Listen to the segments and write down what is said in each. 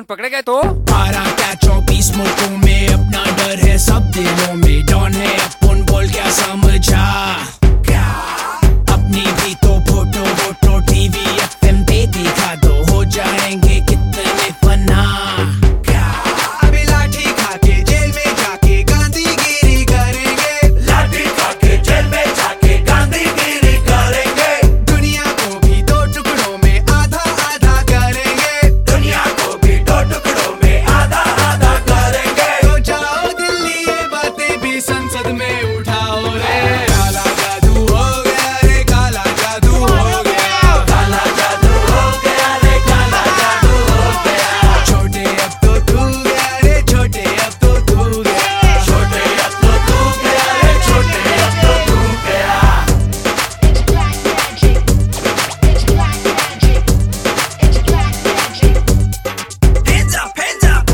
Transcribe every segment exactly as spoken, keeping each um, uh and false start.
पकड़े गए तो बारह क्या चौबीस मुल्कों में अपना डर है सब दिलों में। डॉन है अपन बोल क्या समझा, क्या अपनी भी तो फोटो वोटो टीवी एफएम पे दिखा दो, हो जाएंगे कितने फना। क्या अभी लाठी खा के जेल में जाके गांधीगिरी करेंगे, लाठी खा के जेल में जाके गांधीगिरी करेंगे। दुनिया को भी दो टुकड़ों में आधा आधा करेंगे, दुनिया को भी दो टुकड़ों में आधा आधा करेंगे। तो जाओ दिल्ली ये बातें भी संसद में उठाओ रे। काला जादू हो गया रे, काला जादू हो गया, काला जादू हो गया रे, काला जादू हो गया। छोटे अब तो तू गया रे, छोटे अब तो तू गया, छोटे अब तो तू गया रे, छोटे अब तो तू गया। Hands up, hands up.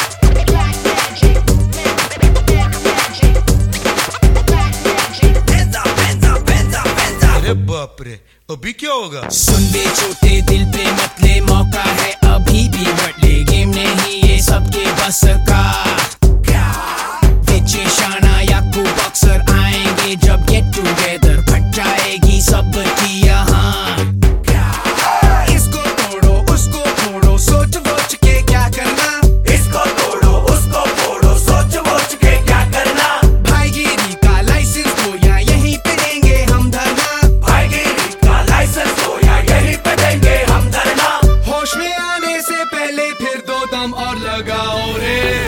Hands up, hands up, hands up, hands up. अरे बाप रे, अभी क्या होगा? सुन बे छोटे दिल पे मत ले, मौका है अभी भी बदले, गेम नहीं ये सबके बस का। क्या विचे शाना याकू बॉक्सर आएंगे जब गेट टुगेदर, फट जाएगी सबकी यहाँ। क्या इसको तोड़ो उसको फोड़ो, सोच वोच के क्या करना, इसको तोड़ो उसको फोड़ो, सोच वोच के क्या करना। भाईगिरी का लाइसेंस दो या यहीं पे देंगे हम धरना, भाईगिरी का लाइसेंस दो या यहीं पे देंगे हम धरना। होश में आने से पहले फिर दो दम और लगाओ रे।